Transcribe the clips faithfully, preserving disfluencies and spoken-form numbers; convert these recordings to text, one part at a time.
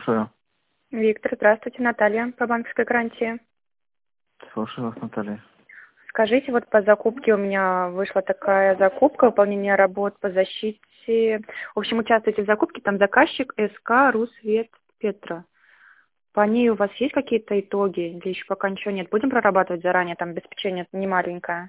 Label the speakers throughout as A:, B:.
A: Слушаю.
B: Виктор, здравствуйте, Наталья по банковской гарантии.
A: Слушаю вас, Наталья.
B: Скажите, вот по закупке у меня вышла такая закупка, выполнение работ по защите. В общем, участвуете в закупке, там заказчик СК Русвет Петра. По ней у вас есть какие-то итоги или еще пока ничего нет? Будем прорабатывать заранее, там обеспечение не маленькое.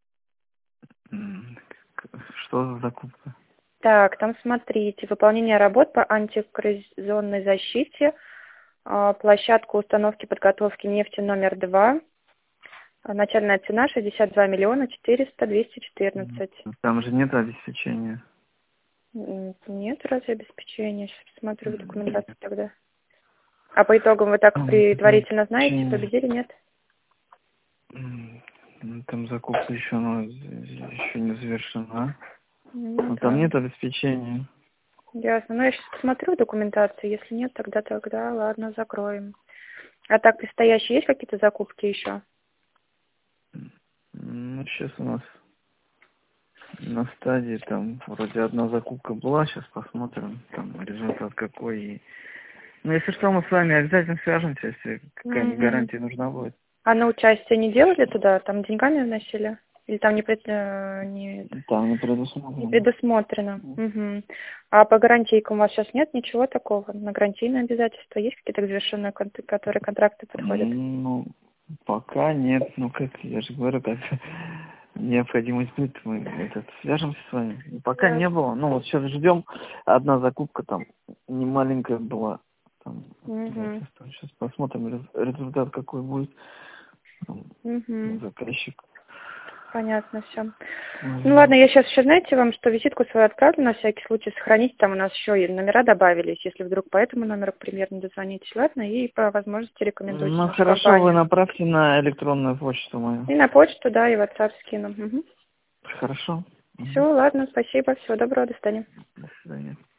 A: М, Что за закупка?
B: Так, там смотрите, выполнение работ по антикоррозионной защите, а, площадку установки подготовки нефти номер два. Начальная цена шестьдесят два миллиона четыреста двести
A: М,
B: четырнадцать.
A: Там же нет обеспечения.
B: М, Нет разве обеспечения? Сейчас посмотрю в
A: М,
B: документации тогда. А по итогам вы так
A: Там
B: предварительно знаете,
A: обеспечение.
B: победили, нет?
A: М, ну, Там закупка еще, ну, еще не завершена.
B: Ну
A: Но там
B: да.
A: нет обеспечения.
B: Ясно. Ну я сейчас посмотрю в документации. Если нет, тогда тогда ладно, закроем. А так предстоящие есть какие-то закупки еще?
A: Ну, сейчас у нас на стадии там вроде одна закупка была, сейчас посмотрим, там результат какой. И... Ну, если что, мы с вами обязательно свяжемся, если какая-нибудь
B: Угу.
A: гарантия нужна будет.
B: А на участие не делали туда? Там деньгами вносили? Или там не, пред- э, не, это,
A: Там не
B: не
A: предусмотрено.
B: предусмотрено? Угу. А по гарантийкам у вас сейчас нет ничего такого? На гарантийные обязательства есть какие-то завершенные, кон- которые контракты подходят?
A: Ну, пока нет. Ну, как я же говорю, как необходимость будет, мы этот, свяжемся с вами. Пока не
B: Ясно.
A: было. Ну, вот сейчас ждем. Одна закупка там не маленькая была. Там,
B: Угу.
A: сейчас посмотрим рез- результат какой будет. Там,
B: Угу.
A: заказчик.
B: Понятно все. Ну
A: Мгм.
B: ладно, я сейчас еще, знаете, вам что, визитку свою отправлю на всякий случай, сохраните, там у нас еще и номера добавились, если вдруг по этому номеру, к примеру, не дозвонитесь, ладно, и по возможности рекомендуйте
A: Ну,
B: нашу
A: хорошо, вы
B: компанию.
A: направьте на электронную почту мою.
B: И на почту, да, и в WhatsApp скину. Угу.
A: Хорошо.
B: Все,
A: Мгм.
B: ладно, спасибо, всего доброго, до свидания.
A: До свидания.